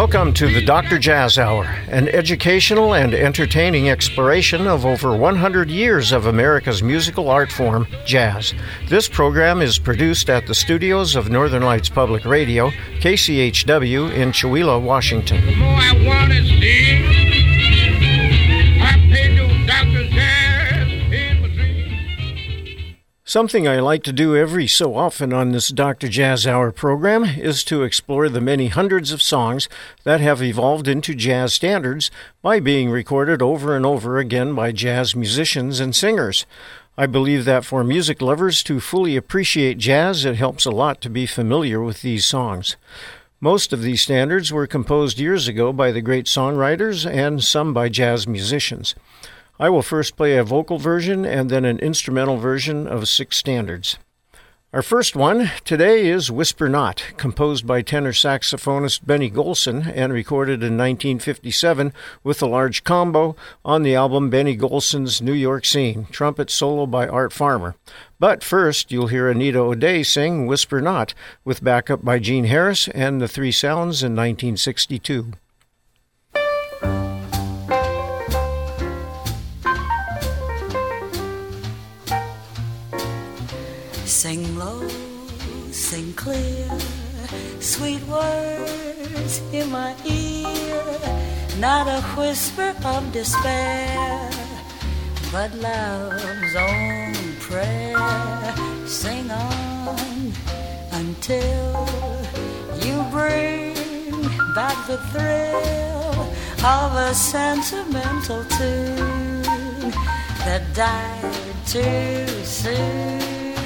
Welcome to the Dr. Jazz Hour, an educational and entertaining exploration of over 100 years of America's musical art form, jazz. This program is produced at the studios of Northern Lights Public Radio, KCHW in Chewelah, Washington. The more I want to see, I pay no Dr. Jazz in my dreams. Something I like to do every so often on this Dr. Jazz Hour program is to explore the many hundreds of songs that have evolved into jazz standards by being recorded over and over again by jazz musicians and singers. I believe that for music lovers to fully appreciate jazz, it helps a lot to be familiar with these songs. Most of these standards were composed years ago by the great songwriters and some by jazz musicians. I will first play a vocal version and then an instrumental version of 6 standards. Our first one today is Whisper Not, composed by tenor saxophonist Benny Golson and recorded in 1957 with a large combo on the album Benny Golson's New York Scene, trumpet solo by Art Farmer. But first, you'll hear Anita O'Day sing Whisper Not, with backup by Gene Harris and the Three Sounds in 1962. Sing low, sing clear, sweet words in my ear, not a whisper of despair, but love's own prayer. Sing on until you bring back the thrill of a sentimental tune that died too soon.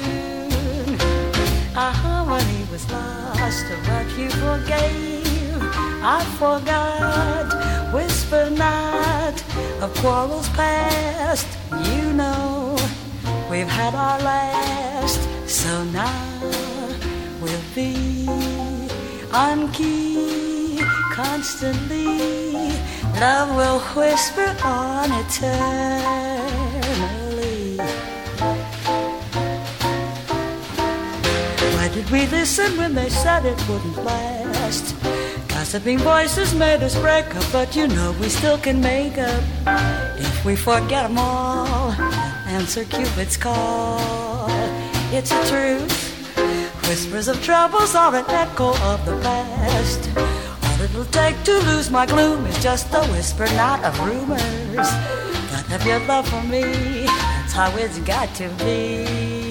Our harmony was lost, but you forgave. I forgot. Whisper not of quarrels past. You know we've had our last, so now we'll be on key constantly. Love will whisper on eternally. Why did we listen when they said it wouldn't last? Gossiping voices made us break up, but you know we still can make up. If we forget them all, answer Cupid's call. It's a truth. Whispers of troubles are an echo of the past. All it'll take to lose my gloom is just a whisper, not of rumors. But of your love for me, that's how it's got to be.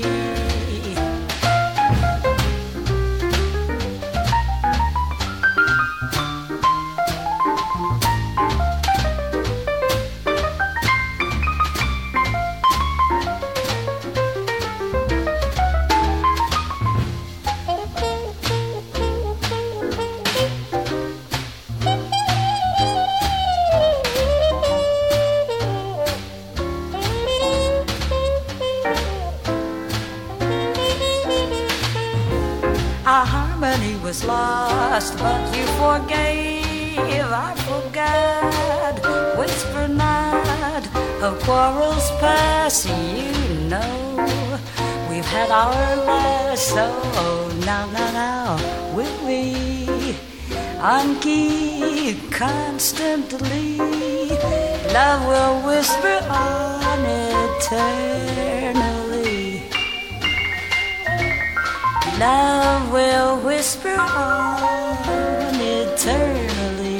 Lost, but you forgave. I forgot. Whisper not of quarrels past. You know we've had our last. So now will we on key constantly? Love will whisper on eternally. Love will whisper on eternally.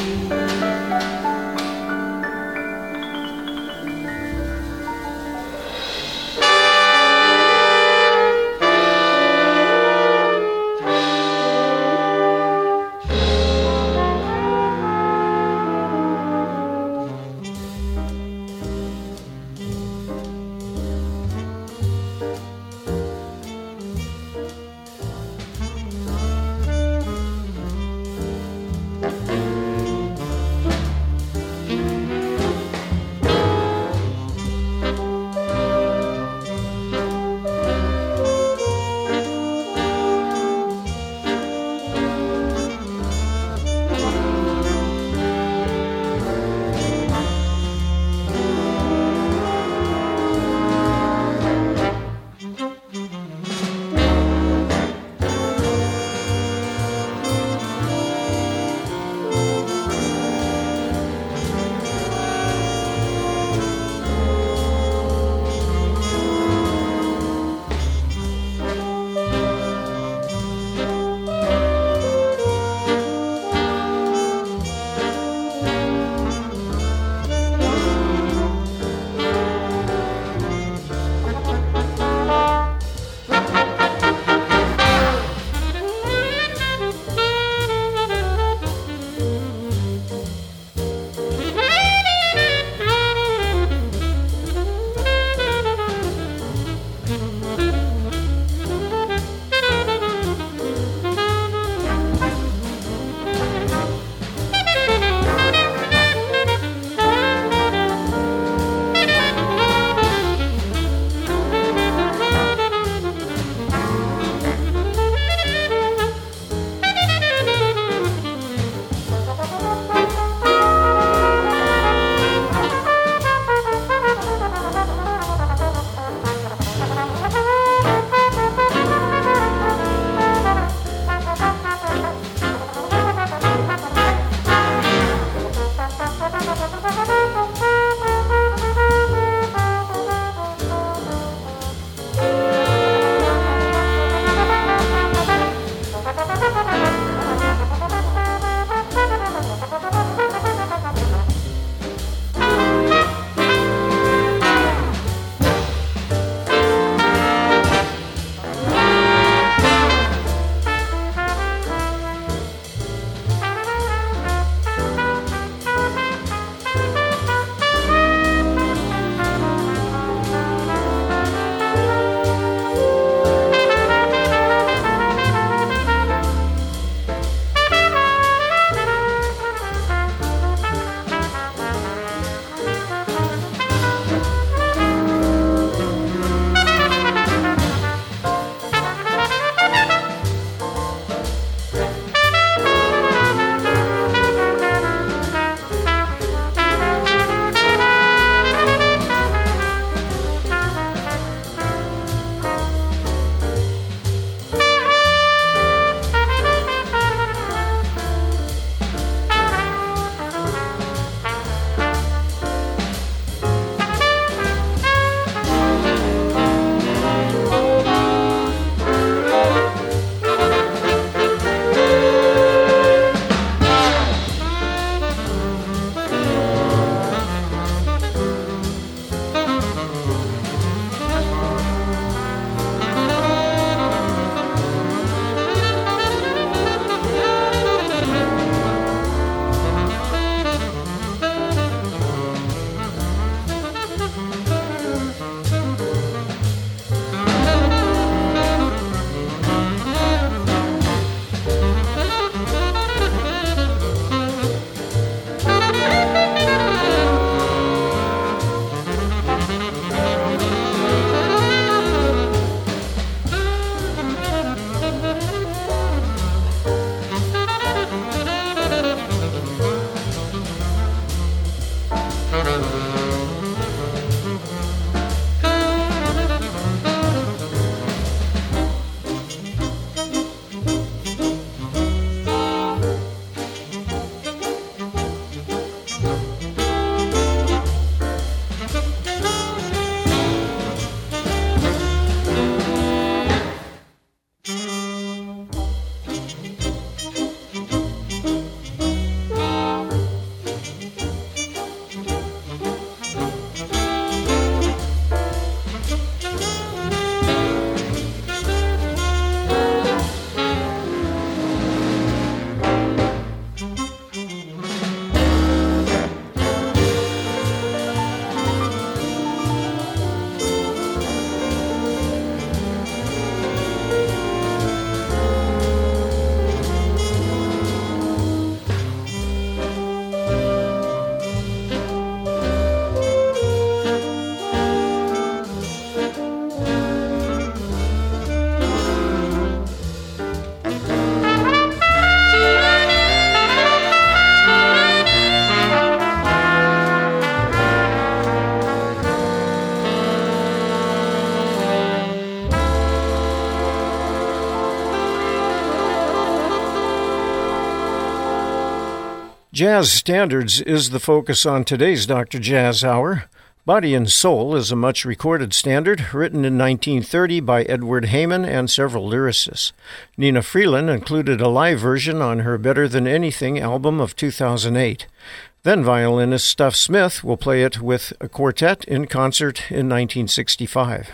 Jazz standards is the focus on today's Dr. Jazz Hour. Body and Soul is a much-recorded standard written in 1930 by Edward Heyman and several lyricists. Nina Freeland included a live version on her Better Than Anything album of 2008. Then violinist Stuff Smith will play it with a quartet in concert in 1965.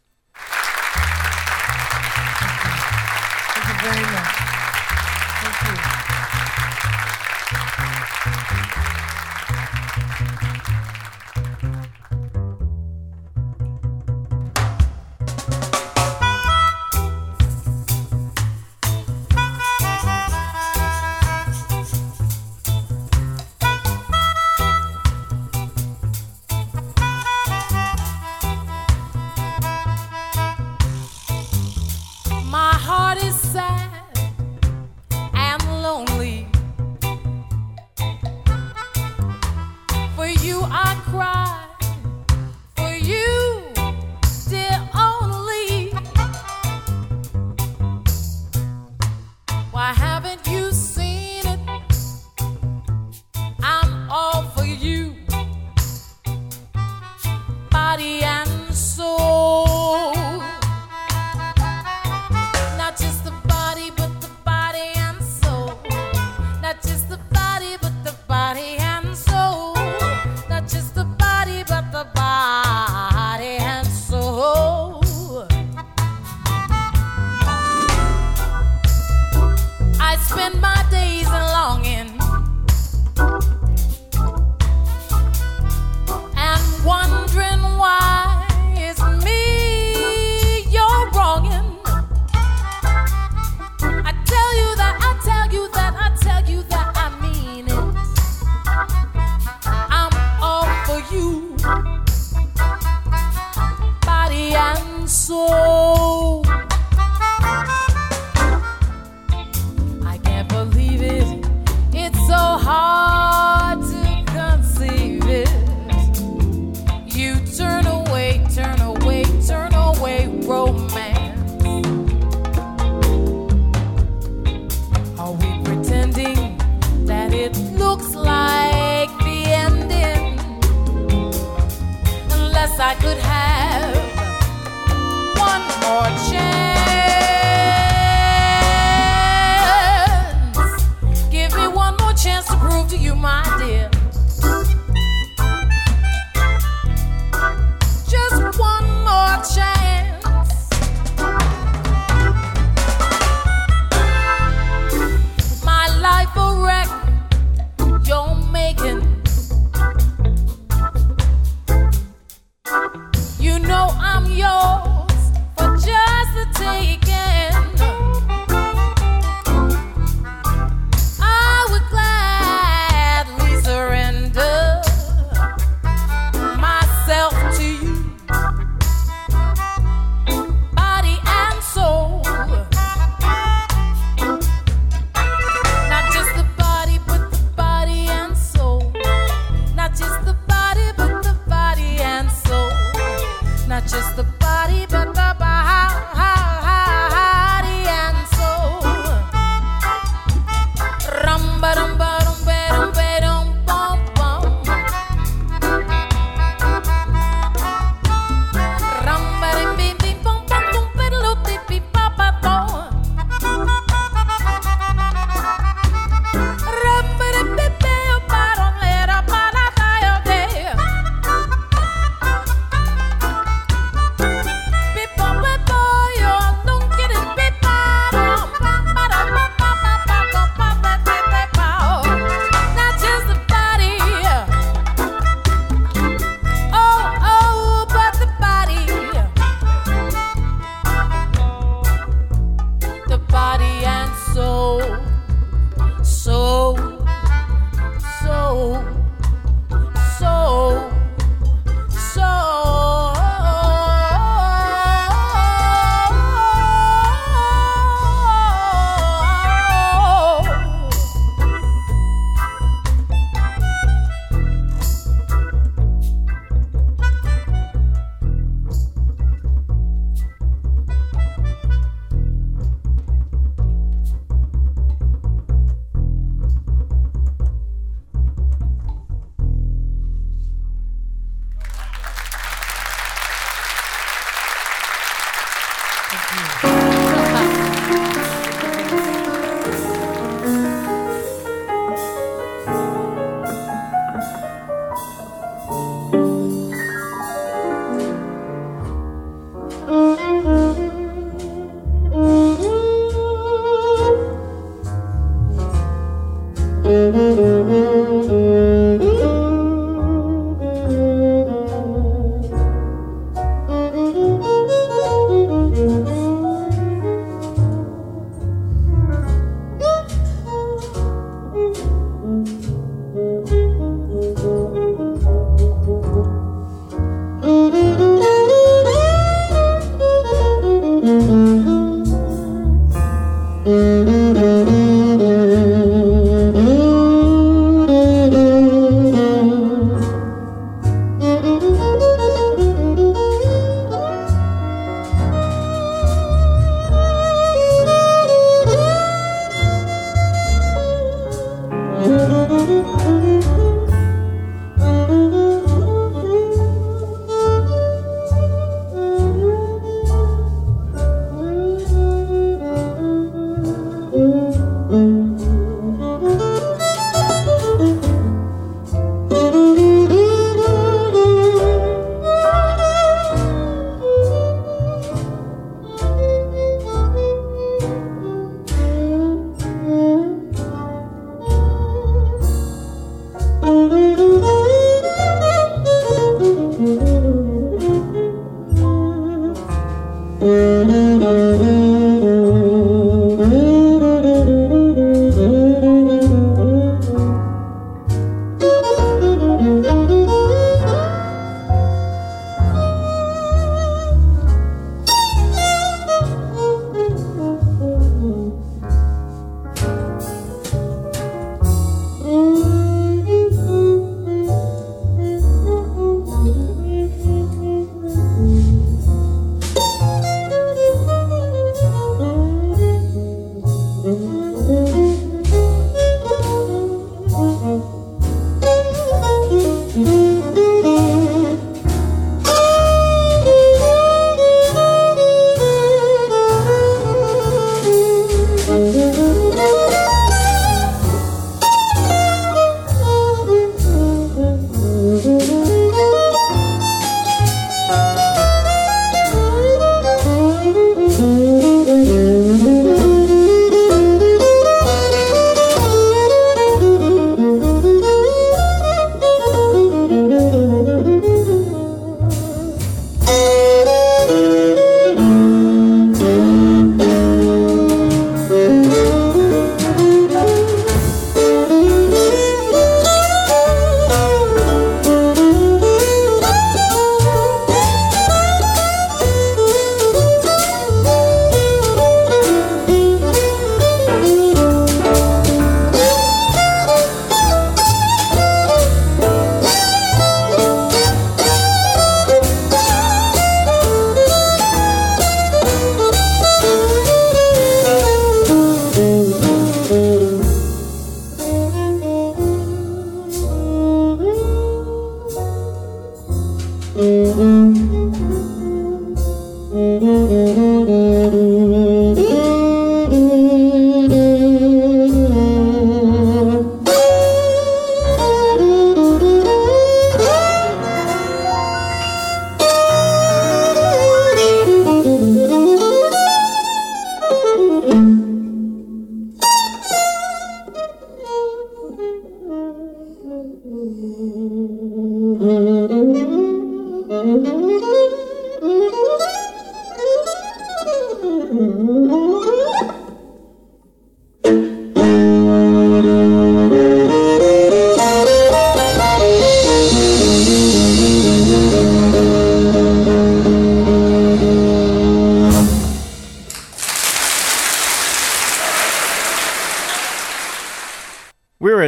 Thank you very much. Thank you. My heart is sad and lonely.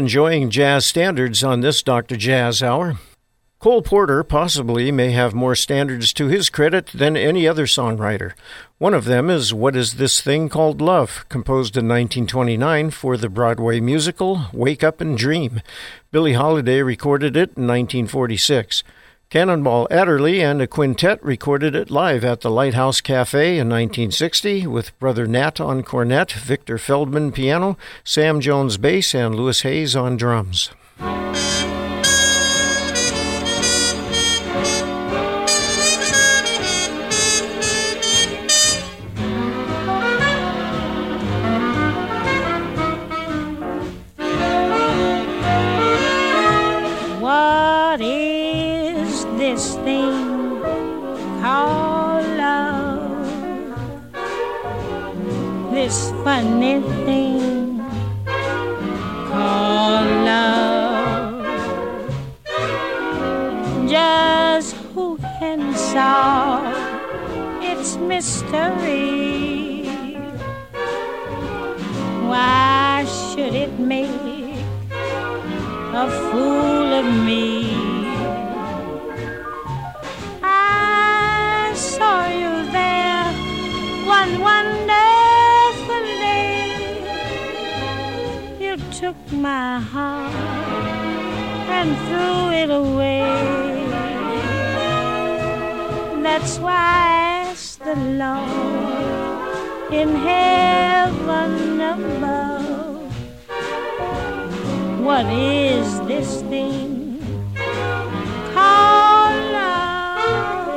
enjoying jazz standards on this Dr. Jazz Hour. Cole Porter possibly may have more standards to his credit than any other songwriter. One of them is What Is This Thing Called Love, composed in 1929 for the Broadway musical Wake Up and Dream. Billie Holiday recorded it in 1946. Cannonball Adderley and a quintet recorded it live at the Lighthouse Cafe in 1960 with Brother Nat on cornet, Victor Feldman piano, Sam Jones bass, and Louis Hayes on drums. What is this thing called love? This funny thing called love. Just who can solve its mystery? Why should it make a fool of me? I saw you there one wonderful day. You took my heart and threw it away. That's why I asked the Lord in heaven above, what is this thing called love?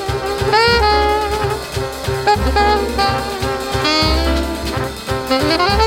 Thank you.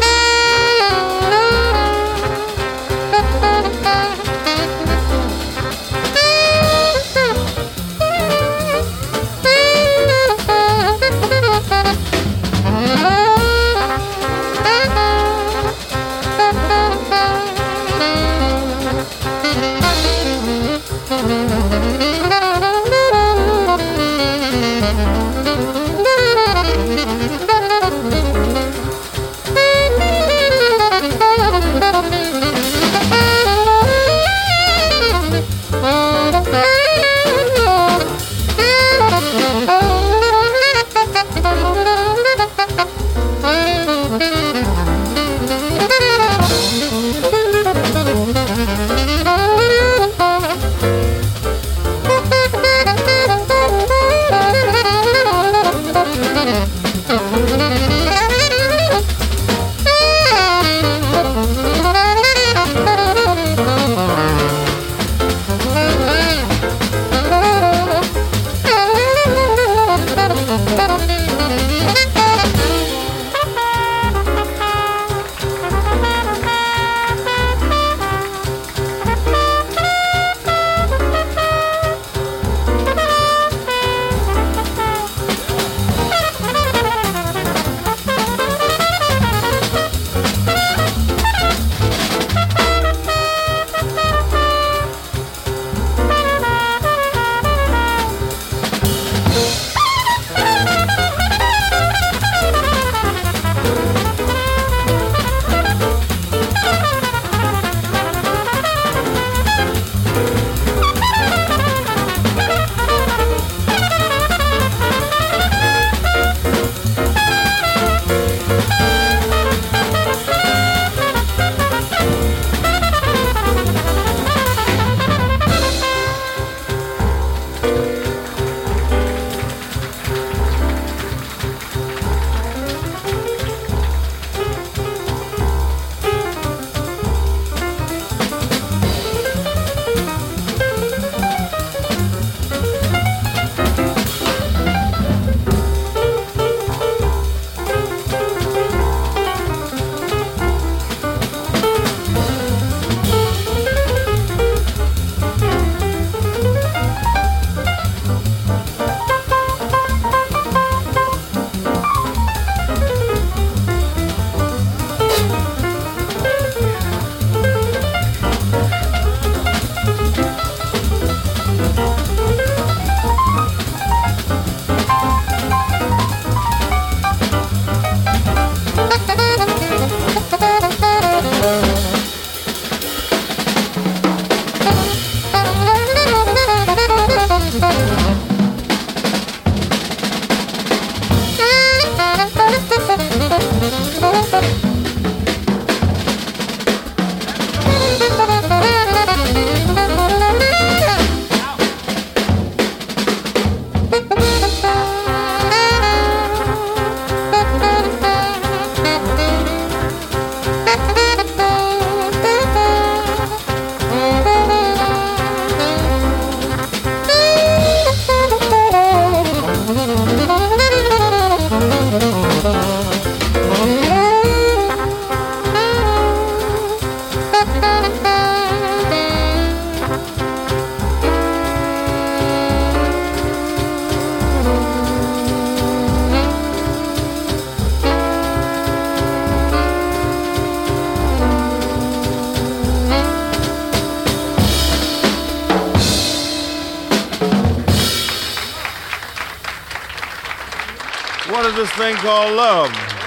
What is this thing called love?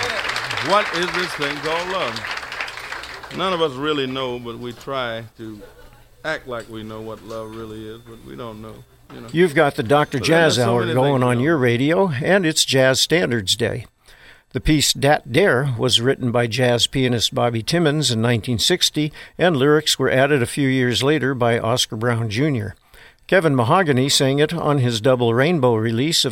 What is this thing called love? None of us really know, but we try to act like we know what love really is, but we don't know. You know. You've got the Dr. So Jazz there's so Hour many going things, on you know. your radio, and it's Jazz Standards Day. The piece Dat Dare was written by jazz pianist Bobby Timmons in 1960, and lyrics were added a few years later by Oscar Brown Jr. Kevin Mahogany sang it on his Double Rainbow release of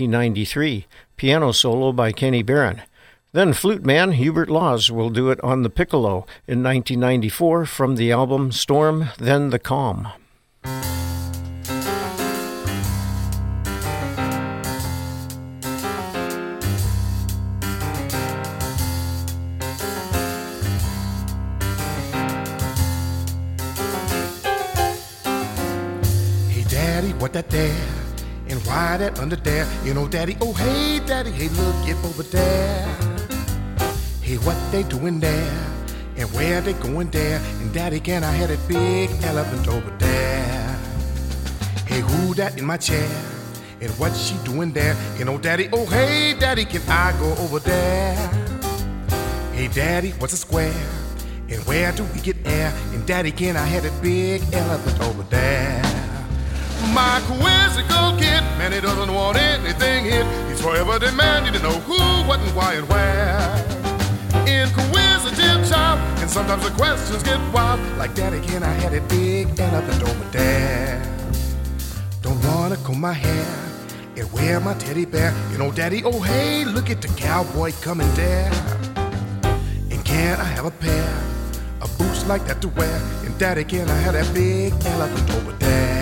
1993, piano solo by Kenny Barron. Then flute man Hubert Laws will do it on the piccolo in 1994 from the album Storm, Then the Calm. Daddy, what that there? And why that under there? You know, Daddy, oh, hey, Daddy, hey, look it over there. Hey, what they doing there? And where they going there? And Daddy, can I have that big elephant over there? Hey, who that in my chair? And what she doing there? You know, Daddy, oh, hey, Daddy, can I go over there? Hey, Daddy, what's a square? And where do we get air? And Daddy, can I have that big elephant over there? My quizzical kid, man, he doesn't want anything hid. He's forever demanding to know who, what, and why, and where. Inquisitive child, and sometimes the questions get wild. Like, Daddy, can I have that big elephant over there? Don't wanna comb my hair and wear my teddy bear. You know, Daddy, oh, hey, look at the cowboy coming there. And can I have a pair of boots like that to wear? And Daddy, can I have that big elephant over there?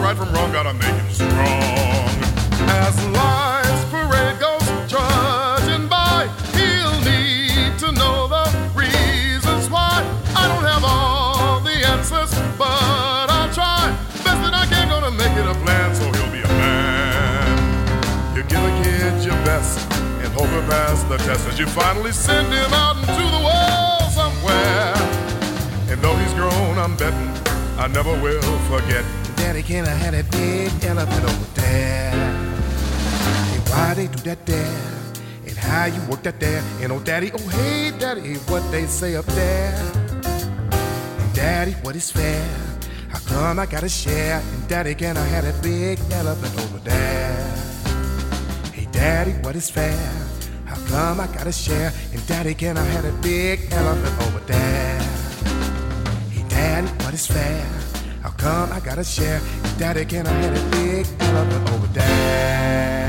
right from wrong, gotta make him strong. As life's parade goes trudging by, he'll need to know the reasons why. I don't have all the answers, but I'll try. Best that I can, gonna make it a plan so he'll be a man. You give a kid your best and hope he'll pass the test as you finally send him out into the world somewhere. And though he's grown, I'm betting I never will forget. Daddy, can I have that big elephant over there? Hey, why they do that there? And how you work that there? And oh, Daddy, oh, hey, Daddy, what they say up there? And Daddy, what is fair? How come I gotta share? And Daddy, can I have that big elephant over there? Hey, Daddy, what is fair? How come I gotta share? And Daddy, can I have that big elephant over there? Hey, Daddy, what is fair? How come I gotta share? And Daddy, can I have that big elephant over there?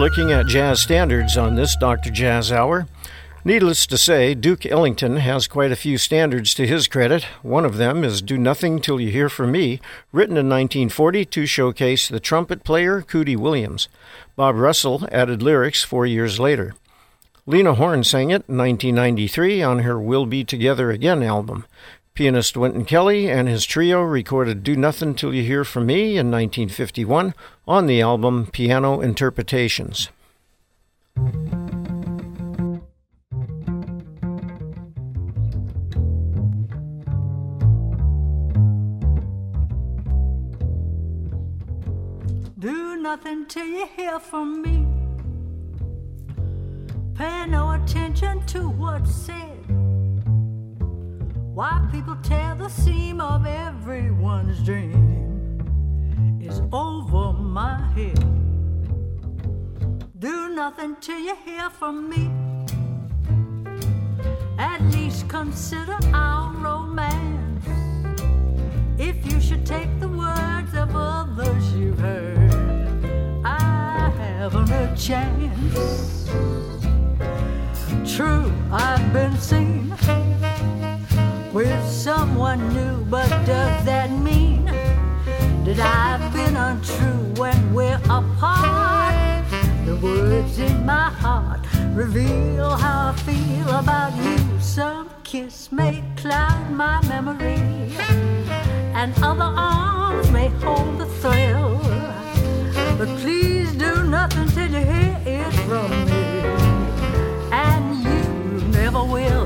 looking at jazz standards on this Dr. Jazz Hour. Needless to say, Duke Ellington has quite a few standards to his credit. One of them is Do Nothing Till You Hear From Me, written in 1940 to showcase the trumpet player Cootie Williams. Bob Russell added lyrics 4 years later. Lena Horne sang it in 1993 on her We'll Be Together Again album. Pianist Wynton Kelly and his trio recorded Do Nothing Till You Hear From Me in 1951 on the album Piano Interpretations. Do nothing till you hear from me. Pay no attention to what's said. Why people tear the seam of everyone's dream is over my head. Do nothing till you hear from me. At least consider our romance. If you should take the words of others you've heard, I haven't a chance. True, I've been seen with someone new, but does that mean that I've been untrue when we're apart? The words in my heart reveal how I feel about you. Some kiss may cloud my memory, and other arms may hold the thrill. But please do nothing till you hear it from me, and you never will.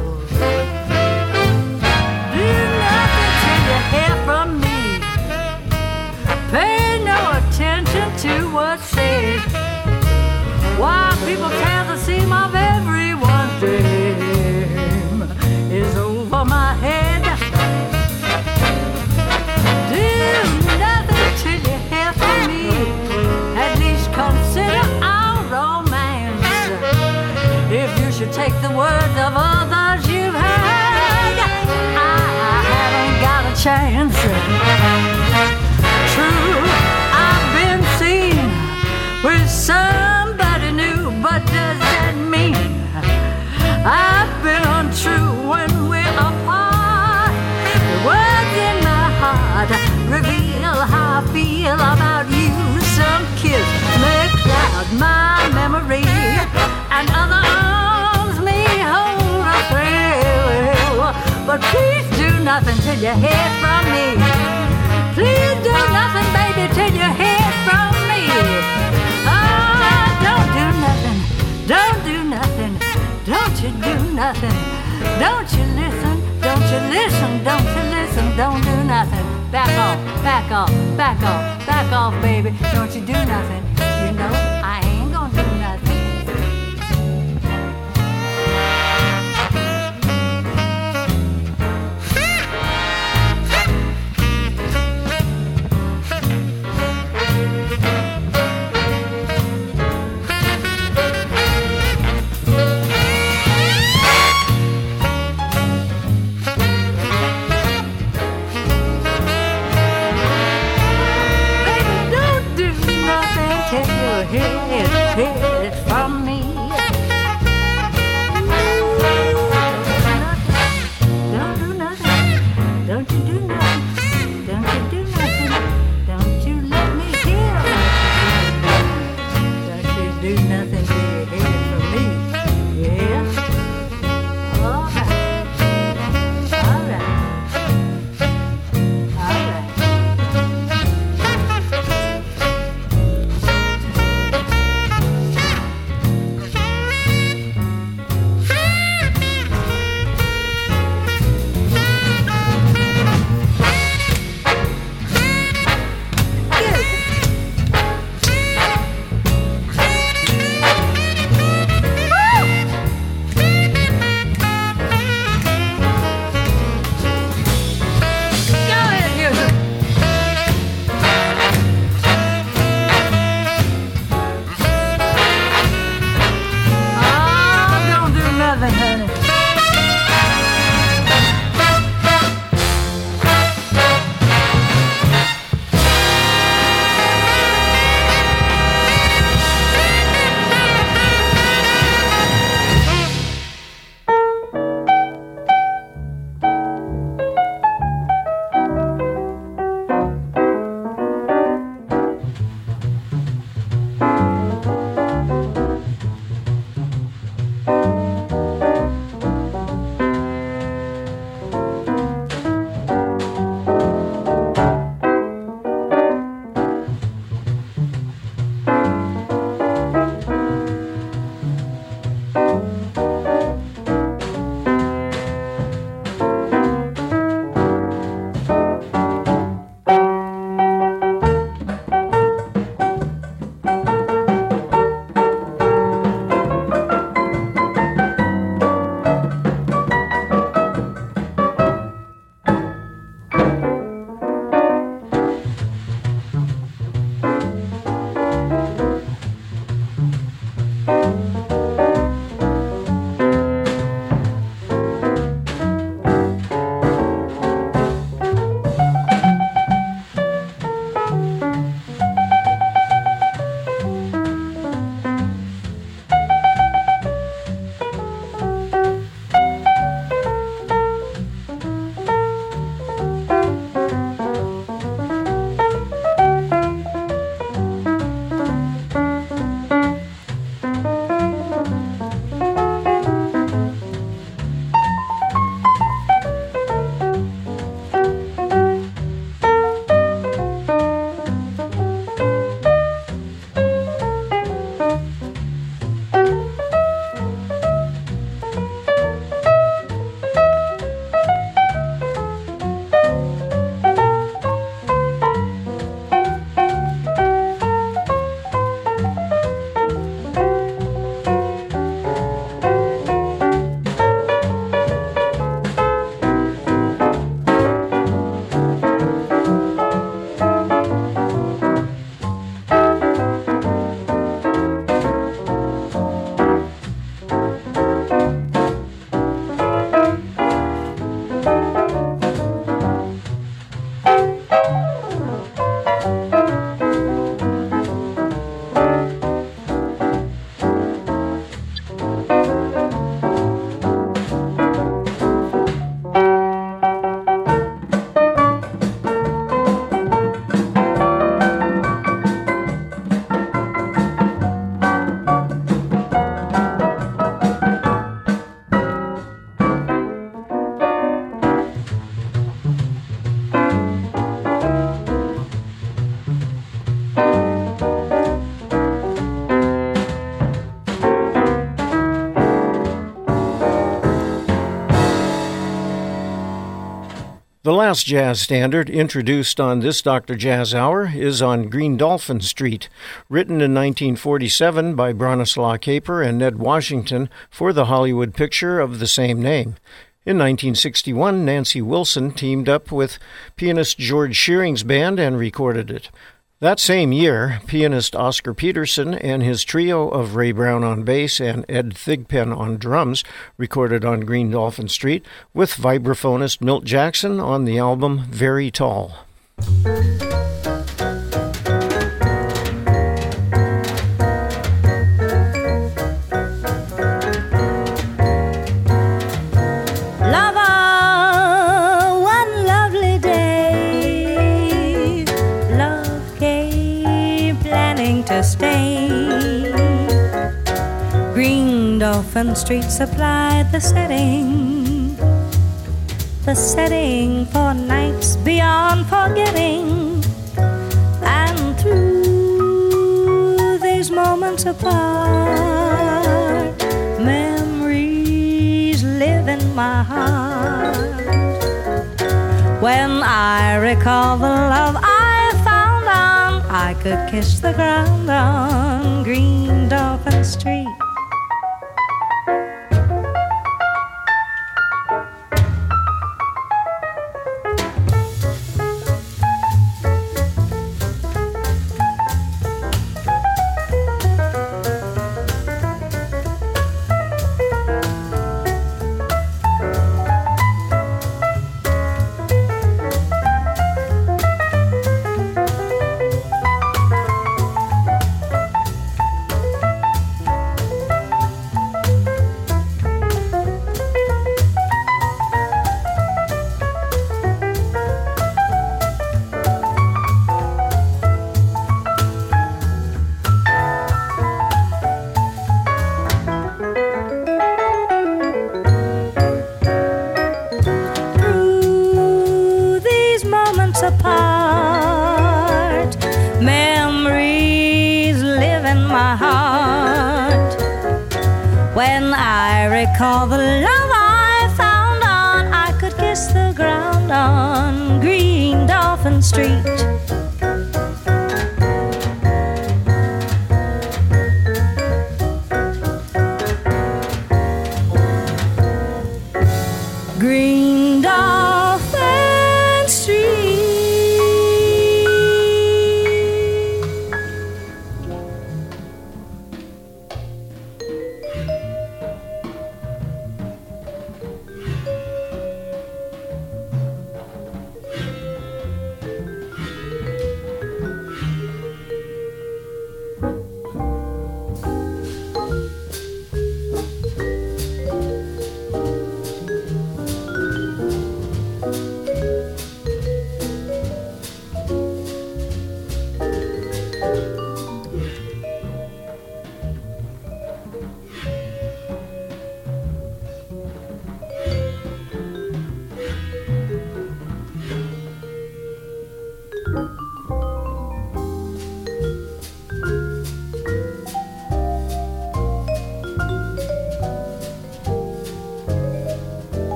Do nothing till you hear from me. Pay no attention to what's said. Why people tear the seam of everyone's dream is over my head. Do nothing till you hear from me. At least consider our romance. If you should take the words of others you've heard, I haven't got a chance. True, I've been seen with somebody new, but does that mean I've been untrue when we're apart? The words in my heart reveal how I feel about you. Some kiss may cloud my memory, and other arms may hold a thrill. But please do nothing till you hear from me. Please do nothing, baby, till you hear from me. Oh, don't do nothing, don't do nothing, don't you do nothing. Don't you listen, don't you listen, don't you listen, don't do nothing. Back off, back off, back off, back off, baby. Don't you do nothing. You know I ain't gonna do nothing. Hear it from me. Don't do nothing. Don't you do nothing. Don't you do nothing. Don't you let me hear it. Don't you do nothing till you hear it from me. Yeah? All right. All right. All right. last jazz standard introduced on this Dr. Jazz Hour is on Green Dolphin Street, written in 1947 by Bronislaw Kaper and Ned Washington for the Hollywood picture of the same name. In 1961, Nancy Wilson teamed up with pianist George Shearing's band and recorded it. That same year, pianist Oscar Peterson and his trio of Ray Brown on bass and Ed Thigpen on drums recorded on Green Dolphin Street, with vibraphonist Milt Jackson on the album Very Tall. Green Dolphin Street supplied the setting for nights beyond forgetting. And through these moments apart, memories live in my heart. When I recall the love I found on, I could kiss the ground on Green Dolphin Street. Recall the love I found on, I could kiss the ground on Green Dolphin Street. Green Dolphin Street.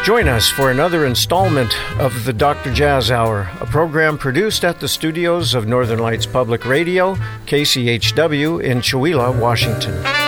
Join us for another installment of the Dr. Jazz Hour, a program produced at the studios of Northern Lights Public Radio, KCHW in Chewelah, Washington.